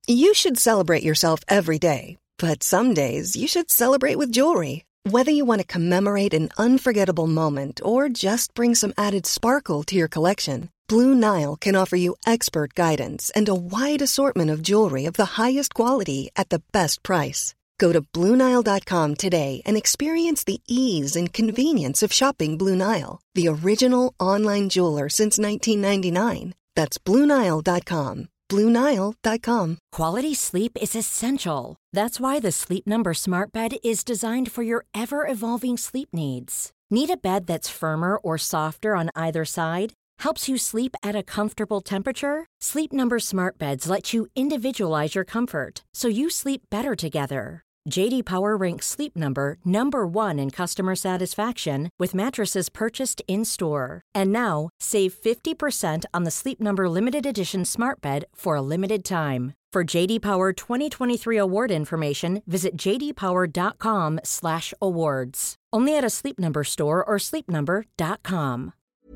You should celebrate yourself every day, but some days you should celebrate with jewelry. Whether you want to commemorate an unforgettable moment or just bring some added sparkle to your collection, Blue Nile can offer you expert guidance and a wide assortment of jewelry of the highest quality at the best price. Go to BlueNile.com today and experience the ease and convenience of shopping Blue Nile, the original online jeweler since 1999. That's BlueNile.com. BlueNile.com. Quality sleep is essential. That's why the Sleep Number Smart Bed is designed for your ever-evolving sleep needs. Need a bed that's firmer or softer on either side? Helps you sleep at a comfortable temperature? Sleep Number Smart Beds let you individualize your comfort so you sleep better together. J.D. Power ranks Sleep Number number 1 in customer satisfaction with mattresses purchased in-store. And now, save 50% on the Sleep Number Limited Edition Smart Bed for a limited time. For J.D. Power 2023 award information, visit jdpower.com/awards. Only at a Sleep Number store or sleepnumber.com.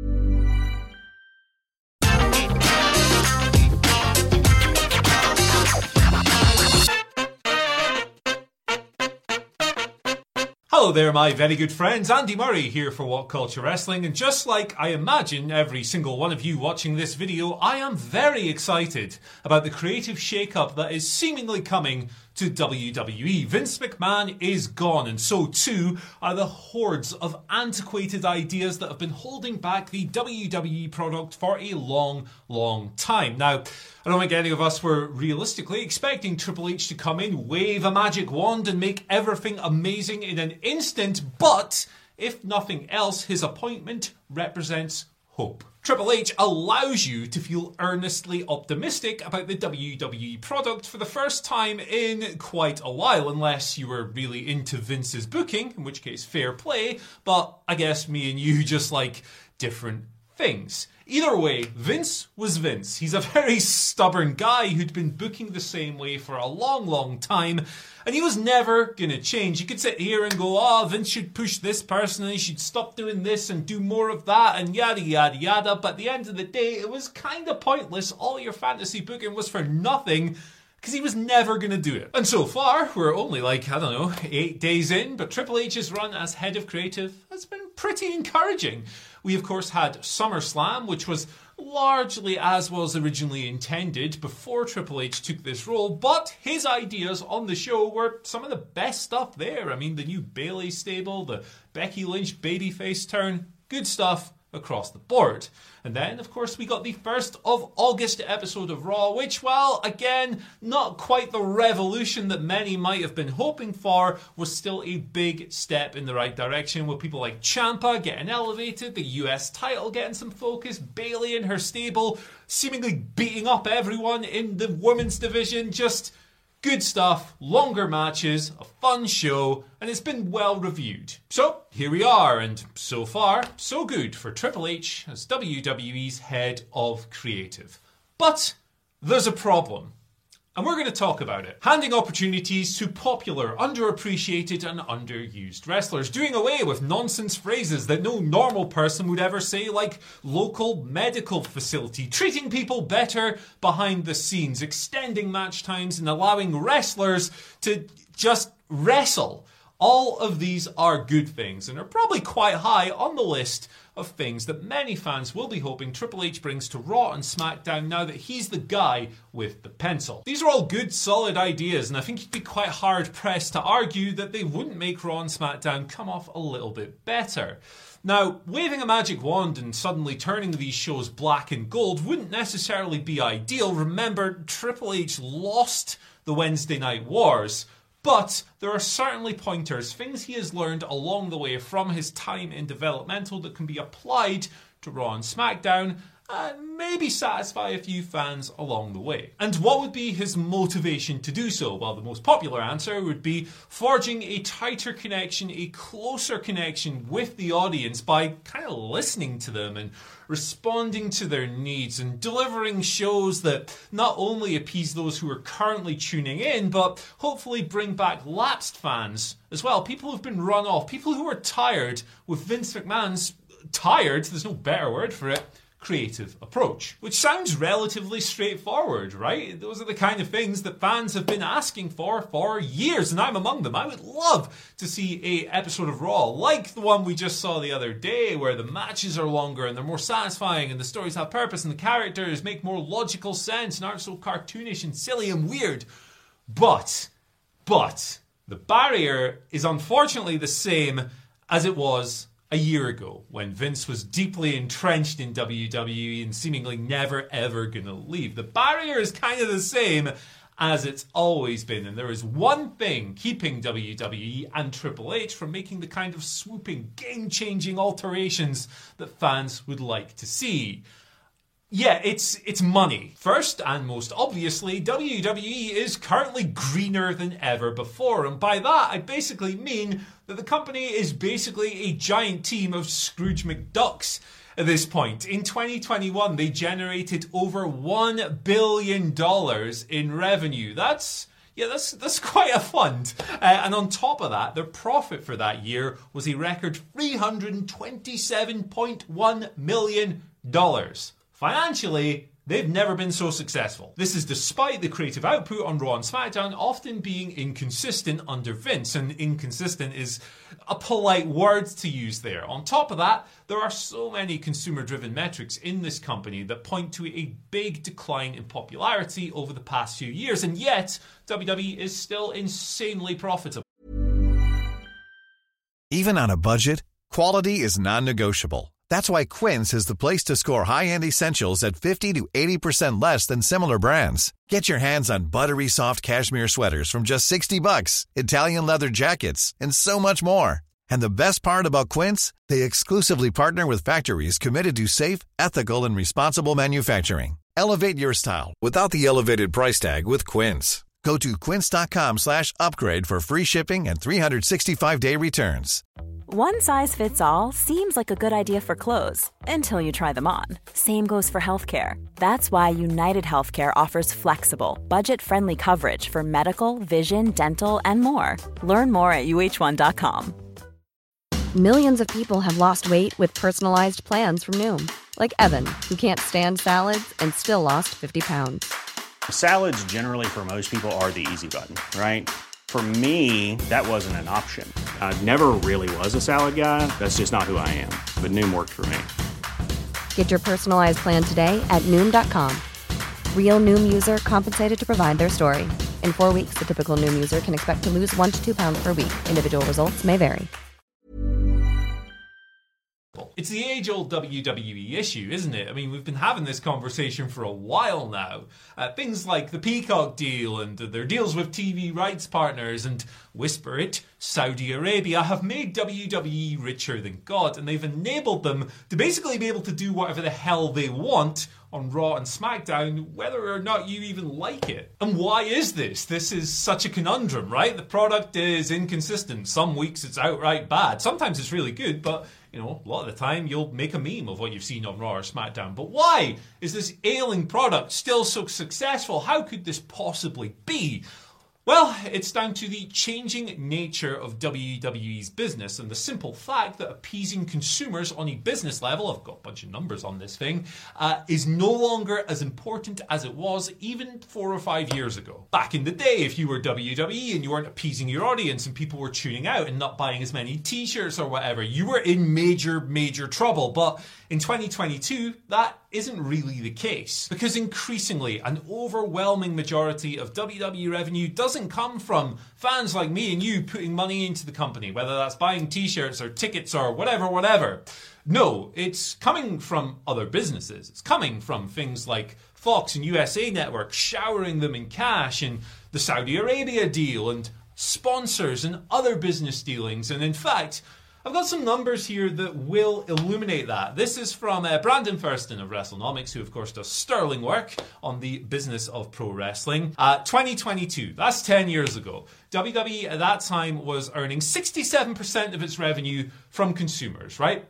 Hello there, my very good friends. Andy Murray here for What Culture Wrestling, and just like I imagine every single one of you watching this video, I am very excited about the creative shake-up that is seemingly coming to WWE. Vince McMahon is gone, and so too are the hordes of antiquated ideas that have been holding back the WWE product for a long, long time. Now, I don't think any of us were realistically expecting Triple H to come in, wave a magic wand and make everything amazing in an instant, but if nothing else, his appointment represents hope. Triple H allows you to feel earnestly optimistic about the WWE product for the first time in quite a while, unless you were really into Vince's booking, in which case fair play, but I guess me and you just like different things. Either way, Vince was Vince. He's a very stubborn guy who'd been booking the same way for a long, long time, and he was never going to change. You could sit here and go, oh, Vince should push this person and he should stop doing this and do more of that and yada, yada, yada. But at the end of the day, it was kind of pointless. All your fantasy booking was for nothing, because he was never going to do it. And so far, we're only 8 days in, but Triple H's run as head of creative has been pretty encouraging. We, of course, had SummerSlam, which was largely as was originally intended before Triple H took this role, but his ideas on the show were some of the best stuff there. I mean, the new Bayley stable, the Becky Lynch babyface turn, good stuff across the board. And then, of course, we got the 1st of August episode of Raw, which, well, again, not quite the revolution that many might have been hoping for, was still a big step in the right direction, with people like Ciampa getting elevated, the US title getting some focus, Bayley and her stable seemingly beating up everyone in the women's division. Just good stuff, longer matches, a fun show, and it's been well reviewed. So, here we are, and so far, so good for Triple H as WWE's head of creative. But there's a problem, and we're going to talk about it. Handing opportunities to popular, underappreciated and underused wrestlers. Doing away with nonsense phrases that no normal person would ever say, like local medical facility. Treating people better behind the scenes. Extending match times and allowing wrestlers to just wrestle. All of these are good things and are probably quite high on the list of things that many fans will be hoping Triple H brings to Raw and SmackDown now that he's the guy with the pencil. These are all good, solid ideas, and I think you'd be quite hard-pressed to argue that they wouldn't make Raw and SmackDown come off a little bit better. Now, waving a magic wand and suddenly turning these shows black and gold wouldn't necessarily be ideal. Remember, Triple H lost the Wednesday Night Wars, but there are certainly pointers, things he has learned along the way from his time in developmental that can be applied to Raw and SmackDown and maybe satisfy a few fans along the way. And what would be his motivation to do so? Well, the most popular answer would be forging a tighter connection, a closer connection with the audience by kind of listening to them and responding to their needs and delivering shows that not only appease those who are currently tuning in, but hopefully bring back lapsed fans as well. People who've been run off, people who are tired with Vince McMahon's tired, there's no better word for it, creative approach. Which sounds relatively straightforward, right? Those are the kind of things that fans have been asking for years, and I'm among them. I would love to see an episode of Raw like the one we just saw the other day, where the matches are longer and they're more satisfying and the stories have purpose and the characters make more logical sense and aren't so cartoonish and silly and weird. But the barrier is unfortunately the same as it was a year ago, when Vince was deeply entrenched in WWE and seemingly never ever gonna leave. The barrier is kind of the same as it's always been, and there is one thing keeping WWE and Triple H from making the kind of swooping, game-changing alterations that fans would like to see. Yeah, it's money. First and most obviously, WWE is currently greener than ever before, and by that I basically mean that the company is basically a giant team of Scrooge McDucks at this point. In 2021, they generated over $1 billion in revenue. That's quite a fund. And on top of that, their profit for that year was a record $327.1 million. Financially, they've never been so successful. This is despite the creative output on Raw and SmackDown often being inconsistent under Vince, and inconsistent is a polite word to use there. On top of that, there are so many consumer-driven metrics in this company that point to a big decline in popularity over the past few years, and yet WWE is still insanely profitable. Even on a budget, quality is non-negotiable. That's why Quince is the place to score high-end essentials at 50 to 80% less than similar brands. Get your hands on buttery soft cashmere sweaters from just $60, Italian leather jackets, and so much more. And the best part about Quince, they exclusively partner with factories committed to safe, ethical, and responsible manufacturing. Elevate your style without the elevated price tag with Quince. Go to quince.com/upgrade for free shipping and 365-day returns. One size fits all seems like a good idea for clothes until you try them on. Same goes for healthcare. That's why United Healthcare offers flexible, budget-friendly coverage for medical, vision, dental, and more. Learn more at uh1.com. Millions of people have lost weight with personalized plans from Noom. Like Evan, who can't stand salads and still lost 50 pounds. Salads generally for most people are the easy button, right? For me, that wasn't an option. I never really was a salad guy. That's just not who I am. But Noom worked for me. Get your personalized plan today at Noom.com. Real Noom user compensated to provide their story. In 4 weeks, the typical Noom user can expect to lose 1 to 2 pounds per week. Individual results may vary. It's the age-old WWE issue, isn't it? I mean, we've been having this conversation for a while now. Things like the Peacock deal and their deals with TV rights partners and, whisper it, Saudi Arabia have made WWE richer than God, and they've enabled them to basically be able to do whatever the hell they want on Raw and SmackDown, whether or not you even like it. And why is this? This is such a conundrum, right? The product is inconsistent. Some weeks it's outright bad. Sometimes it's really good, but you know, a lot of the time you'll make a meme of what you've seen on Raw or SmackDown. But why is this ailing product still so successful? How could this possibly be? Well, it's down to the changing nature of WWE's business and the simple fact that appeasing consumers on a business level, I've got a bunch of numbers on this thing, is no longer as important as it was even 4 or 5 years ago. Back in the day, if you were WWE and you weren't appeasing your audience and people were tuning out and not buying as many t-shirts or whatever, you were in major trouble. But in 2022, that isn't really the case, because increasingly an overwhelming majority of WWE revenue doesn't come from fans like me and you putting money into the company, whether that's buying t-shirts or tickets or whatever. No, it's coming from other businesses. It's coming from things like Fox and USA Network showering them in cash, and the Saudi Arabia deal, and sponsors and other business dealings. And in fact, I've got some numbers here that will illuminate that. This is from Brandon Thurston of WrestleNomics, who of course does sterling work on the business of pro wrestling. 2022, that's 10 years ago. WWE at that time was earning 67% of its revenue from consumers, right?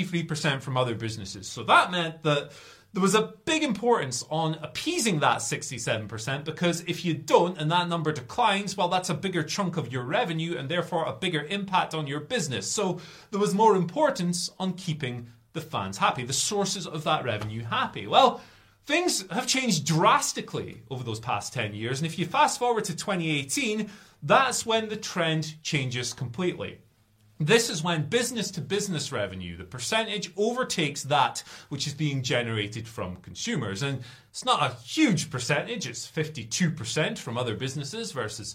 33% from other businesses. So that meant that there was a big importance on appeasing that 67%, because if you don't and that number declines, well, that's a bigger chunk of your revenue and therefore a bigger impact on your business. So there was more importance on keeping the fans happy, the sources of that revenue happy? Well, things have changed drastically over those past 10 years, and if you fast forward to 2018, that's when the trend changes completely. This is when business-to-business revenue, the percentage, overtakes that which is being generated from consumers. And it's not a huge percentage, it's 52% from other businesses versus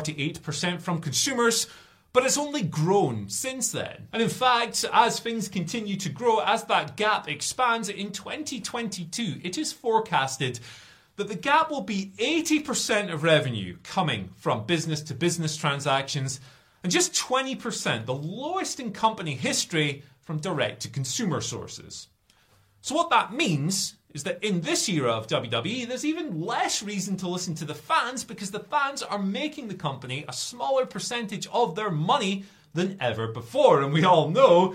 48% from consumers, but it's only grown since then. And in fact, as things continue to grow, as that gap expands, in 2022, it is forecasted that the gap will be 80% of revenue coming from business-to-business transactions, and just 20%, the lowest in company history, from direct-to-consumer sources. So what that means is that in this era of WWE, there's even less reason to listen to the fans, because the fans are making the company a smaller percentage of their money than ever before. And we all know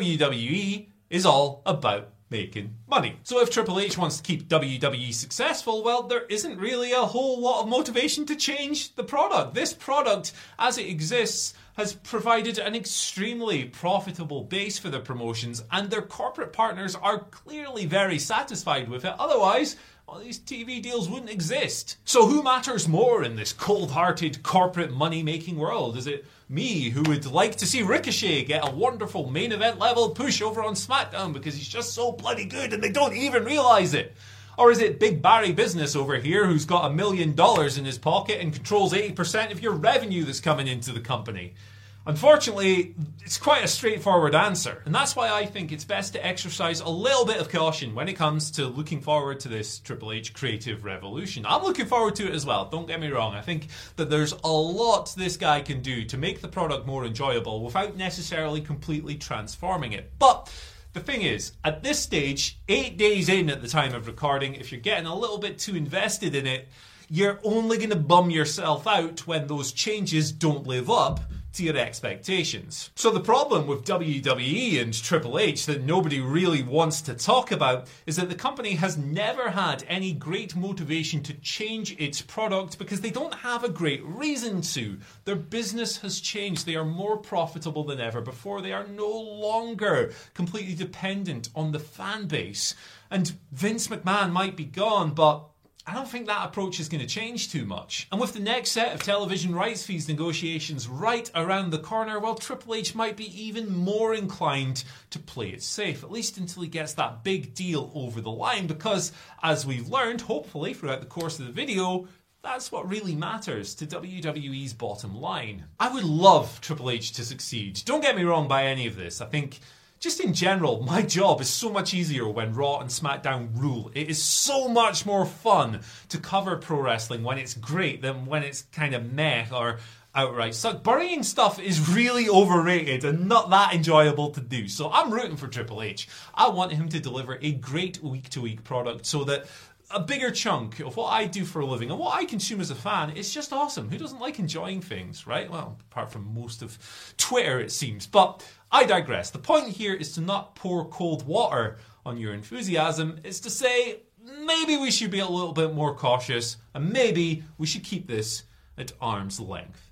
WWE is all about making money. So if Triple H wants to keep WWE successful, well, there isn't really a whole lot of motivation to change the product. This product, as it exists, has provided an extremely profitable base for the promotions, and their corporate partners are clearly very satisfied with it. Otherwise, well, these TV deals wouldn't exist. So who matters more in this cold-hearted corporate money-making world? Is it me, who would like to see Ricochet get a wonderful main event level push over on SmackDown because he's just so bloody good and they don't even realise it? Or is it Big Barry Business over here, who's got $1 million in his pocket and controls 80% of your revenue that's coming into the company? Unfortunately, it's quite a straightforward answer, and that's why I think it's best to exercise a little bit of caution when it comes to looking forward to this Triple H creative revolution. I'm looking forward to it as well, don't get me wrong. I think that there's a lot this guy can do to make the product more enjoyable without necessarily completely transforming it. But the thing is, at this stage, 8 days in at the time of recording, if you're getting a little bit too invested in it, you're only going to bum yourself out when those changes don't live up to your expectations. So the problem with WWE and Triple H that nobody really wants to talk about is that the company has never had any great motivation to change its product because they don't have a great reason to. Their business has changed. They are more profitable than ever before. They are no longer completely dependent on the fan base. And Vince McMahon might be gone, but I don't think that approach is going to change too much. And with the next set of television rights fees negotiations right around the corner, well, Triple H might be even more inclined to play it safe, at least until he gets that big deal over the line, because as we've learned, hopefully throughout the course of the video, that's what really matters to WWE's bottom line. I would love Triple H to succeed. Don't get me wrong by any of this. I think just in general, my job is so much easier when Raw and SmackDown rule. It is so much more fun to cover pro wrestling when it's great than when it's kind of meh or outright suck. Burying stuff is really overrated and not that enjoyable to do. So I'm rooting for Triple H. I want him to deliver a great week-to-week product so that a bigger chunk of what I do for a living and what I consume as a fan is just awesome. Who doesn't like enjoying things, right? Well, apart from most of Twitter, it seems. But I digress. The point here is to not pour cold water on your enthusiasm. It's to say, maybe we should be a little bit more cautious and maybe we should keep this at arm's length.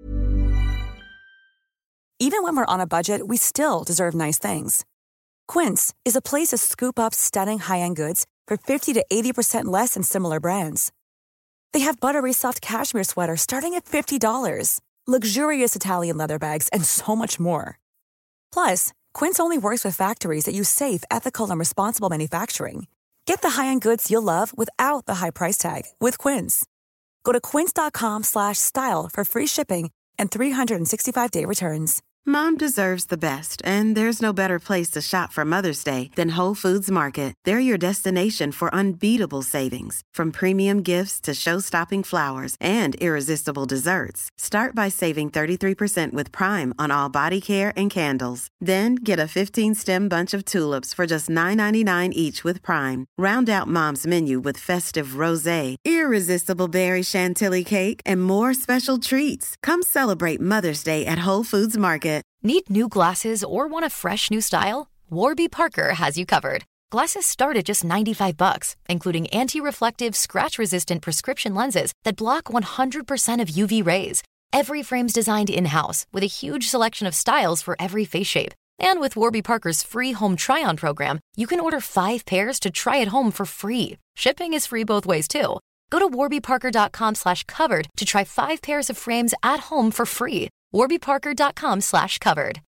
Even when we're on a budget, we still deserve nice things. Quince is a place to scoop up stunning high-end goods for 50 to 80% less than similar brands. They have buttery soft cashmere sweaters starting at $50, luxurious Italian leather bags, and so much more. Plus, Quince only works with factories that use safe, ethical, and responsible manufacturing. Get the high-end goods you'll love without the high price tag with Quince. Go to quince.com/style for free shipping and 365-day returns. Mom deserves the best, and there's no better place to shop for Mother's Day than Whole Foods Market. They're your destination for unbeatable savings, from premium gifts to show-stopping flowers and irresistible desserts. Start by saving 33% with Prime on all body care and candles. Then get a 15-stem bunch of tulips for just $9.99 each with Prime. Round out Mom's menu with festive rosé, irresistible berry chantilly cake, and more special treats. Come celebrate Mother's Day at Whole Foods Market. Need new glasses or want a fresh new style? Warby Parker has you covered. Glasses start at just $95, including anti-reflective, scratch-resistant prescription lenses that block 100% of UV rays. Every frame's designed in-house with a huge selection of styles for every face shape. And with Warby Parker's free home try-on program, you can order 5 pairs to try at home for free. Shipping is free both ways, too. Go to warbyparker.com/covered to try 5 pairs of frames at home for free. warbyparker.com/covered.